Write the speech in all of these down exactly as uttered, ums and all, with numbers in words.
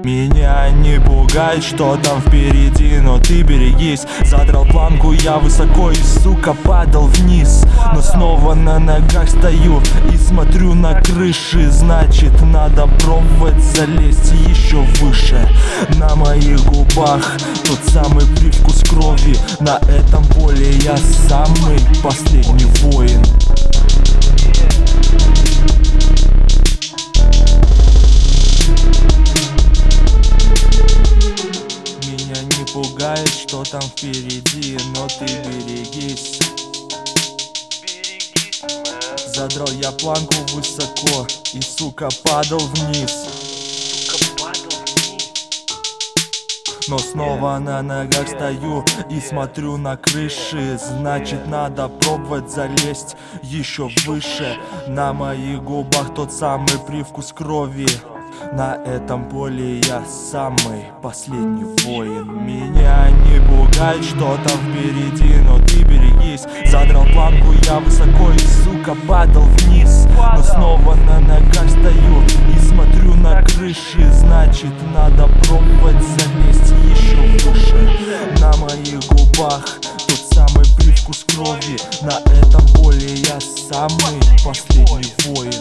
Меня не пугает, что там впереди, но ты берегись. Задрал планку я высоко и, сука, падал вниз. Но снова на ногах стою и смотрю на крыши. Значит, надо пробовать залезть еще выше. На моих губах тот самый привкус крови. На этом поле я самый последний воин. Пугает, что там впереди, но ты берегись. Задрал я планку высоко и, сука, падал вниз. Но снова на ногах стою и смотрю на крыши. Значит, надо пробовать залезть еще выше. На моих губах тот самый привкус крови. На этом поле я самый последний воин. Меня не пугает, что там впереди, но ты берегись. Задрал планку я высоко и, сука, падал вниз. Но снова на ногах стою и смотрю на крыши. Значит, надо пробовать залезть еще выше. На моих губах тот самый привкус крови. На этом поле я самый последний воин.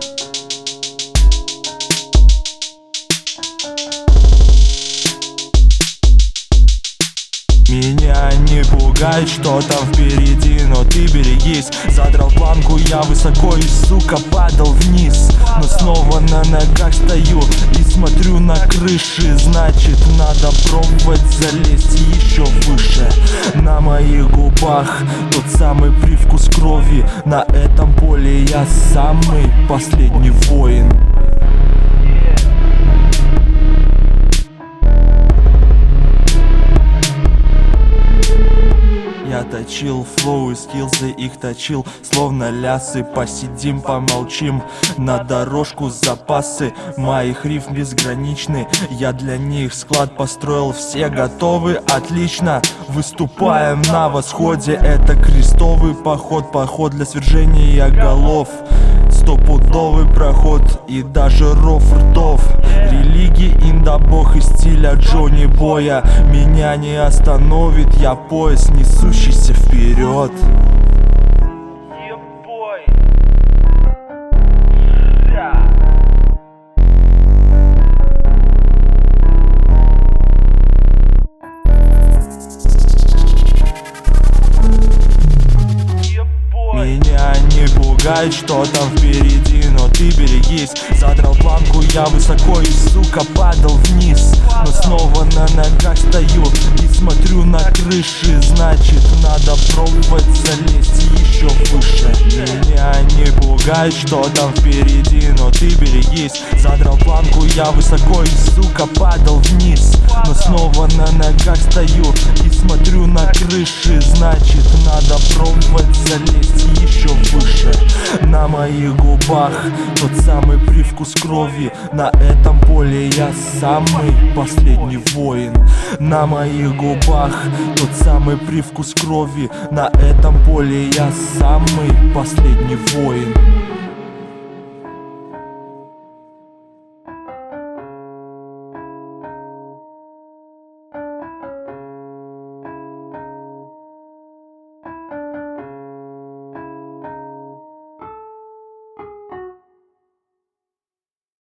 Меня не пугает, что там впереди, но ты берегись. Задрал планку я высоко и, сука, падал вниз. Но снова на ногах стою и смотрю на крыши. Значит, надо пробовать залезть еще выше. На моих губах тот самый привкус крови. На этом поле я самый последний воин. Я точил флоу и скиллзы, их точил словно лясы. Посидим, помолчим, на дорожку запасы моих рифм безграничны. Я для них склад построил, все готовы, отлично. Выступаем на восходе, это крестовый поход. Поход для свержения голов, стопудовый проход и даже ров ртов. Религии, инда-бог и стиля Джонни Боя меня не остановит, я пояс, несущийся вперед. Меня не пугает, что там впереди, но ты берегись. Задрал планку я высоко и, сука, падал вниз. Но снова на ногах стою и смотрю на крыши. Значит, надо пробовать залезть еще выше. Меня не пугает, что там впереди, но ты берегись. Задрал планку я высоко и, сука, падал вниз. Но снова на ногах стою и смотрю на крыши. Значит, надо пробовать залезть еще выше. На моих губах тот самый привкус крови. На этом поле я самый последний воин. На моих губах тот самый привкус крови. На этом поле я самый последний воин.